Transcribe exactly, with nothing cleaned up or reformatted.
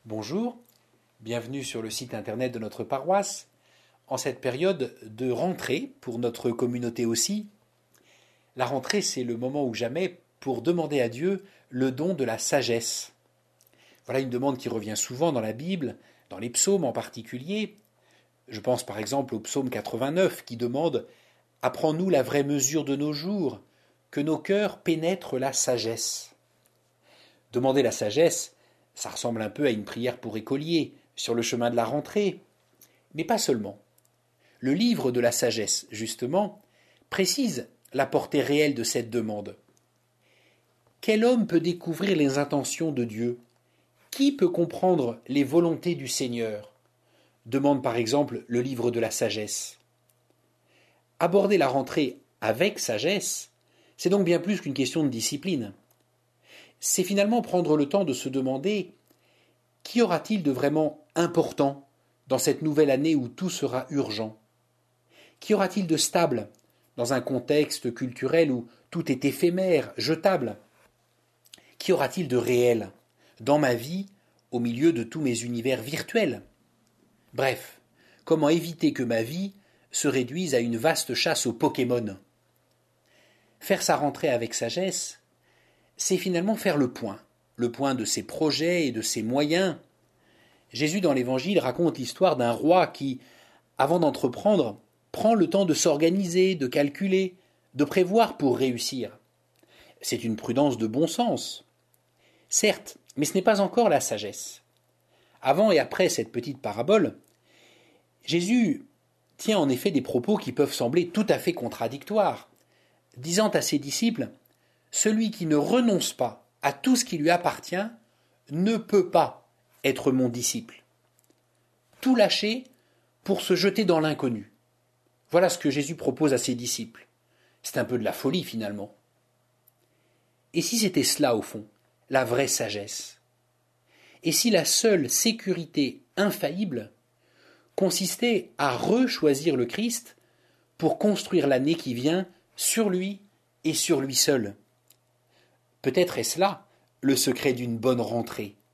Bonjour, bienvenue sur le site internet de notre paroisse, en cette période de rentrée pour notre communauté aussi. La rentrée, c'est le moment ou jamais pour demander à Dieu le don de la sagesse. Voilà une demande qui revient souvent dans la Bible, dans les psaumes en particulier. Je pense par exemple au psaume quatre-vingt-neuf qui demande « Apprends-nous la vraie mesure de nos jours, que nos cœurs pénètrent la sagesse ». Demander la sagesse, ça ressemble un peu à une prière pour écolier, sur le chemin de la rentrée. Mais pas seulement. Le livre de la sagesse, justement, précise la portée réelle de cette demande. Quel homme peut découvrir les intentions de Dieu? Qui peut comprendre les volontés du Seigneur? Demande par exemple le livre de la sagesse. Aborder la rentrée avec sagesse, c'est donc bien plus qu'une question de discipline. C'est finalement prendre le temps de se demander qu'y aura-t-il de vraiment important dans cette nouvelle année où tout sera urgent? Qu'y aura-t-il de stable dans un contexte culturel où tout est éphémère, jetable? Qu'y aura-t-il de réel dans ma vie au milieu de tous mes univers virtuels? Bref, comment éviter que ma vie se réduise à une vaste chasse aux Pokémon? Faire sa rentrée avec sagesse, c'est finalement faire le point, le point de ses projets et de ses moyens. Jésus dans l'Évangile raconte l'histoire d'un roi qui, avant d'entreprendre, prend le temps de s'organiser, de calculer, de prévoir pour réussir. C'est une prudence de bon sens. Certes, mais ce n'est pas encore la sagesse. Avant et après cette petite parabole, Jésus tient en effet des propos qui peuvent sembler tout à fait contradictoires, disant à ses disciples « Celui qui ne renonce pas à tout ce qui lui appartient ne peut pas être mon disciple. » Tout lâcher pour se jeter dans l'inconnu. Voilà ce que Jésus propose à ses disciples. C'est un peu de la folie finalement. Et si c'était cela au fond, la vraie sagesse? Et si la seule sécurité infaillible consistait à rechoisir le Christ pour construire l'année qui vient sur lui et sur lui seul? Peut-être est-ce là le secret d'une bonne rentrée.